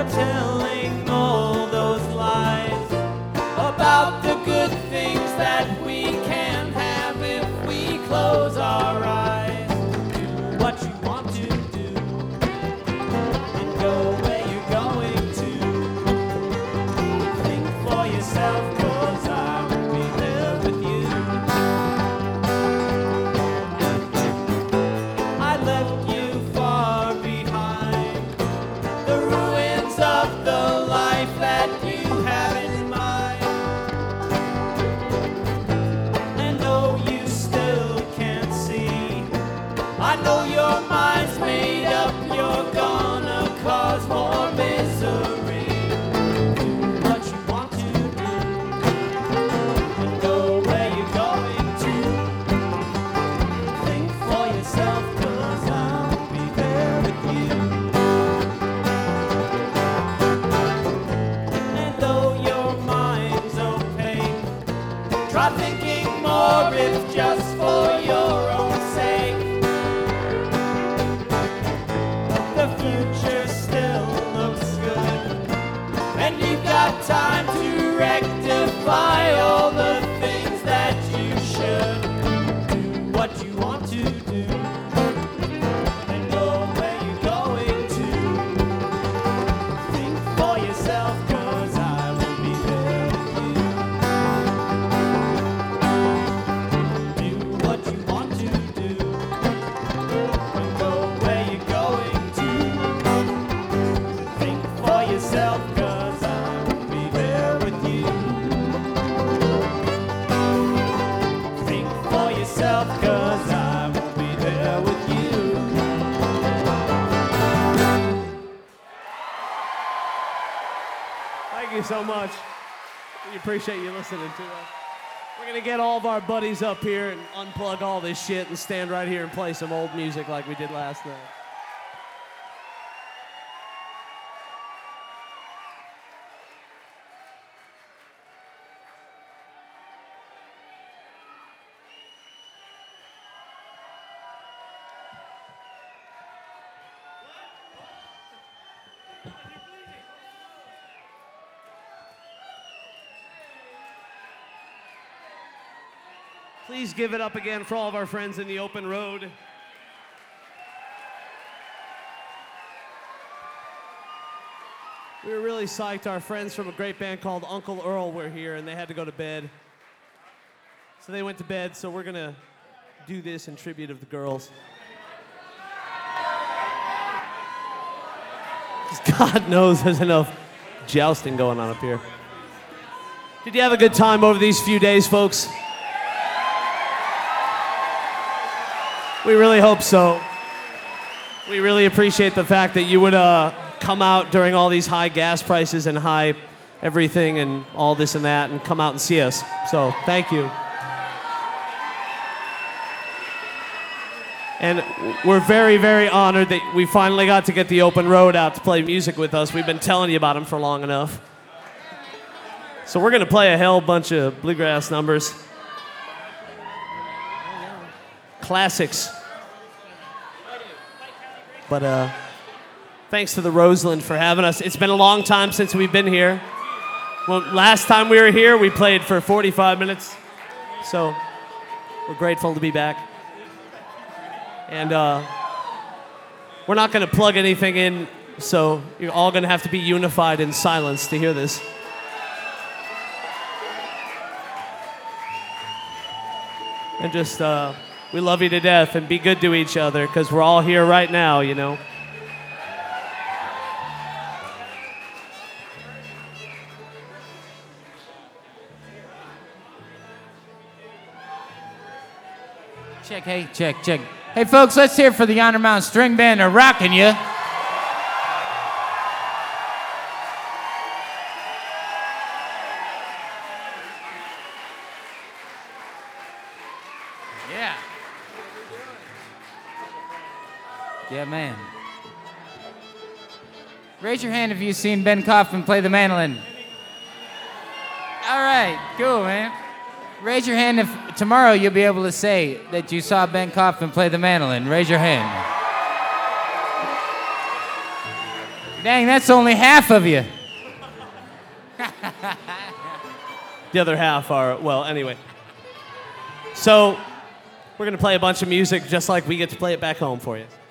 while telling all those lies about the good things that we can have if we close our eyes. Do what you want to do and go where you're going to. Think for yourself, 'cause I will be there with you. I left you far behind, the ruins of the life that you have in mind. And though you still can't see, I know your mind's made up, you're gonna cause more misery. Do what you want to do and go where you're going to. Think for yourself, 'cause I'll be there with you. And though your mind's opaque, try thinking more if just for your own sake. The future still looks good, and you've got time to rectify all the things that you should. Do what you want to do and go where you're going to. Think for yourself, 'cause I will be there with you. Do what you want to do and go where you're going to. Think for yourself, 'cause I will be there with you. Think for yourself, 'cause I will be there with you. Thank you so much. We appreciate you listening to us. We're gonna get all of our buddies up here and unplug all this shit and stand right here and play some old music like we did last night. Please give it up again for all of our friends in the open road. We were really psyched. Our friends from a great band called Uncle Earl were here, and they had to go to bed. So they went to bed, so we're going to do this in tribute of the girls. 'Cause God knows there's enough jousting going on up here. Did you have a good time over these few days, folks? We really hope so. We really appreciate the fact that you would come out during all these high gas prices and high everything and all this and that and come out and see us. So thank you. And we're very, very honored that we finally got to get the open road out to play music with us. We've been telling you about them for long enough. So we're gonna play a hell bunch of bluegrass numbers. Classics. But thanks to the Roseland for having us. It's been a long time since we've been here. Well, last time we were here, we played for 45 minutes. So we're grateful to be back. And we're not going to plug anything in, so you're all going to have to be unified in silence to hear this. And just, we love you to death, and be good to each other, because we're all here right now, you know. Check, hey, check, check. Hey, folks, let's hear it for the Yonder Mountain String Band. They're rocking you. Yeah. Yeah, man. Raise your hand if you've seen Ben Kaufman play the mandolin. All right, cool, man. Raise your hand if tomorrow you'll be able to say that you saw Ben Kaufman play the mandolin. Raise your hand. Dang, that's only half of you. The other half are, well, anyway. So, we're going to play a bunch of music just like we get to play it back home for you.